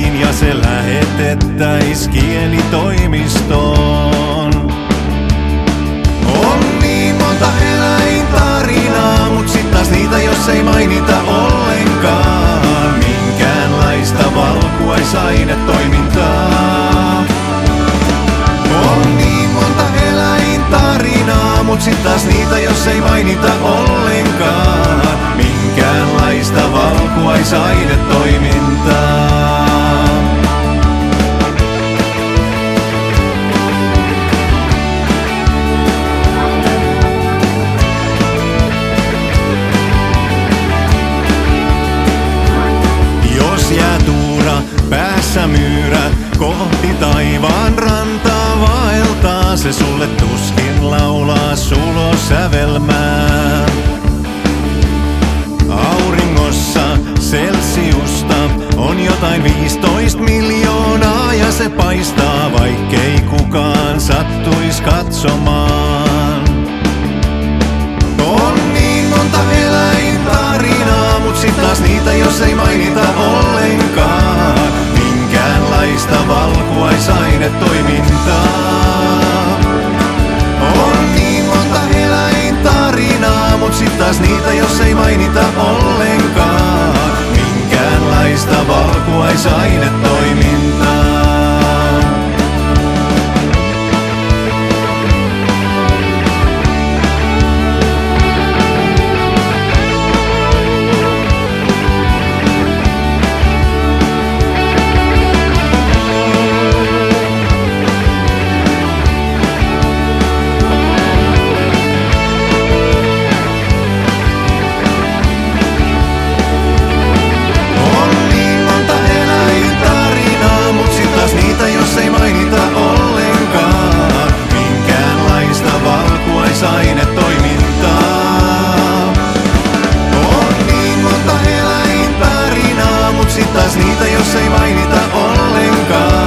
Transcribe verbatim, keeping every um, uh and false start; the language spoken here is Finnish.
kotiin ja se lähetettäis kielitoimistoon. On niin monta eläintarinaa, mut sit taas niitä jos ei mainita ollenkaan. Minkäänlaista valkuaisainetoimintaa. On niin monta eläintarinaa, mut sit taas niitä jos ei mainita ollenkaan. Minkäänlaista valkuaisainetoimintaa. Jos jää tuura, päässä myyrä, kohti taivaan rantaa vaeltaa, se sulle tuskin laulaa sulosävelmää. Auringossa Celsiusta on jotain viisitoista miljoonaa ja se paistaa, vaikkei kukaan sattuis katsomaan. On niin monta eläintarinaa, mut sit taas niitä jos ei mainita ollenkaan. Minkäänlaista valkuaisainetoimintaa. On niin monta eläintarinaa, mut sit taas niitä jos ei mainita ollenkaan. Minkäänlaista valkuaisainetoimintaa. On niin monta eläintarinaa, mut sit taas niitä jos ei mainita ollenkaan.